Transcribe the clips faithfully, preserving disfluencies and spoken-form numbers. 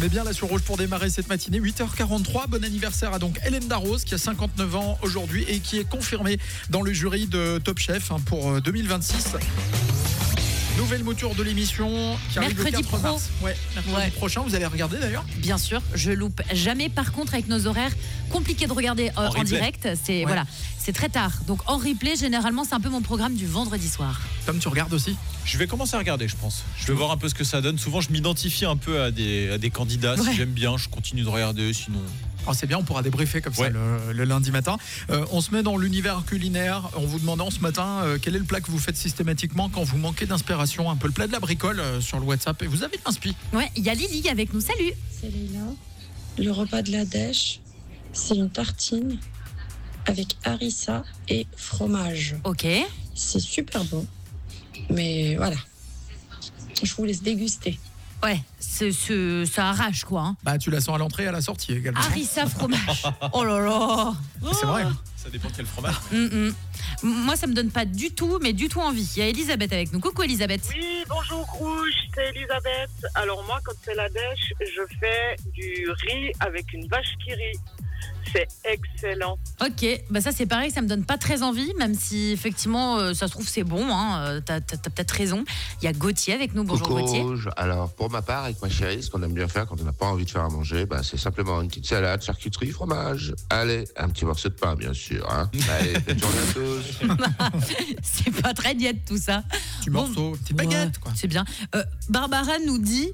On est bien là sur Rouge pour démarrer cette matinée. huit heures quarante-trois. Bon anniversaire à donc Hélène Darroze qui a cinquante-neuf ans aujourd'hui et qui est confirmée dans le jury de Top Chef pour deux mille vingt-six. Nouvelle mouture de l'émission qui arrive Mercredi le quatre pro. mars. Ouais, mercredi Ouais. prochain. Vous allez regarder d'ailleurs. Bien sûr, je loupe jamais. Par contre, avec nos horaires, compliqué de regarder euh, en, replay. direct. C'est Ouais. voilà, c'est très tard. Donc en replay, généralement, c'est un peu mon programme du vendredi soir. Tom, tu regardes aussi? Je vais commencer à regarder, je pense. Je vais voir un peu ce que ça donne. Souvent, je m'identifie un peu à des, à des candidats. Ouais. Si j'aime bien, je continue de regarder. Sinon, Oh, c'est bien, on pourra débriefer comme ça Ouais. le, le lundi matin. Euh, on se met dans l'univers culinaire. On vous demandant ce matin euh, quel est le plat que vous faites systématiquement quand vous manquez d'inspiration. Un peu le plat de la bricole euh, sur le WhatsApp. Et vous avez de l'inspi. Ouais, il y a Lily avec nous. Salut. C'est Leïla. Le repas de la dèche, c'est une tartine avec harissa et fromage. Ok. C'est super bon. Mais voilà. Je vous laisse déguster. Ouais, c'est, c'est- ça arrache quoi. Hein. Bah, tu la sens à l'entrée et à la sortie également. Harissa fromage. Oh là là. C'est vrai. ça dépend quel fromage. Mm, mm. Moi, ça me donne pas du tout, mais du tout envie. Il y a Elisabeth avec nous. Coucou Elisabeth. Oui, bonjour Rouge, c'est Elisabeth. Alors moi, quand c'est la dèche, je fais du riz avec une vache qui rit. C'est excellent. Ok, bah ça c'est pareil, ça me donne pas très envie, même si effectivement euh, ça se trouve c'est bon. Hein, euh, t'as, t'as- t'as peut-être raison. Il y a Gauthier avec nous. Bonjour Coucou Gauthier. Rouge. Alors, pour ma part, avec ma chérie, ce qu'on aime bien faire quand on n'a pas envie de faire à manger, bah, c'est simplement une petite salade, charcuterie, fromage. Allez, un petit morceau de pain, bien sûr. Hein. Allez, bonne journée à tous. C'est pas très diète tout ça. Petit Bon, morceau, petite ouais, baguette, quoi. C'est bien. Euh, Barbara nous dit.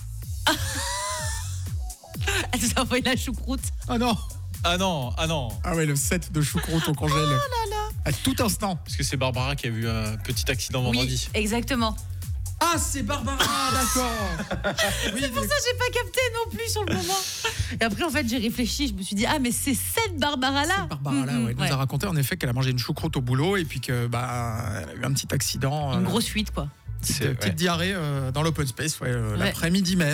Elle nous a envoyé la choucroute. Ah non. Ah non, ah non. Ah ouais, le set de choucroute au congèle. À tout instant. Parce que c'est Barbara qui a eu un petit accident vendredi. Oui, exactement. Ah, c'est Barbara, d'accord. Oui, C'est pour ça que j'ai pas capté non plus sur le moment. Et après en fait j'ai réfléchi, je me suis dit ah mais c'est cette Barbara là. c'est Barbara là, ouais. Elle nous a raconté en effet qu'elle a mangé une choucroute au boulot et puis que bah elle a eu un petit accident. Une euh, grosse fuite quoi. petite, C'est- petite ouais. diarrhée euh, dans l'open space ouais, euh, Ouais. l'après-midi même.